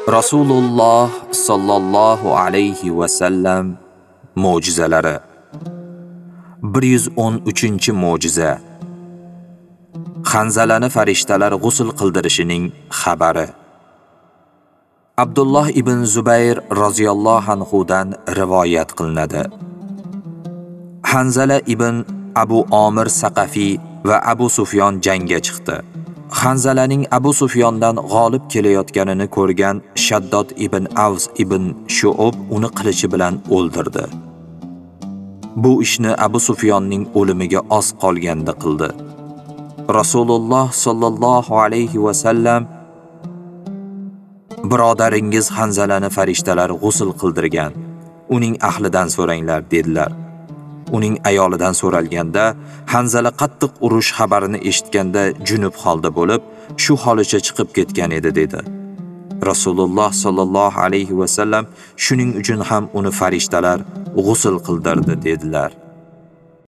Rasululloh sallallohu alayhi va sallam mo'jizalari. 113-mo'jiza. Hanzalani farishtalar g'usl qildirishining xabari. Abdulloh ibn Zubayr roziyallohu anhu dan rivoyat qilinadi. Hanzala ibn Abu Omir Saqafi va Abu Sufyon jangga chiqdi. Hanzalaning Abu Sufyondan g'olib kelayotganini ko'rgan Shaddod ibn Avz ibn Shu'ub uni qilichi bilan o'ldirdi. Bu ishni Abu Sufyonning o'limiga oz qolganda qildi. Rasululloh sallallohu alayhi va sallam: "Birodaringiz Hanzalani farishtalar g'usl qildirgan. Uning ahlidan so'ranglar" dedilar. Uning ayolidan so'ralganda, Hanzala qattiq urush xabarini eshitganda junub holda bo'lib, shu holicha chiqib ketgan edi dedi. Rasululloh sallallohu alayhi va sallam shuning uchun ham uni farishtalar g'usl qildirdi dedilar.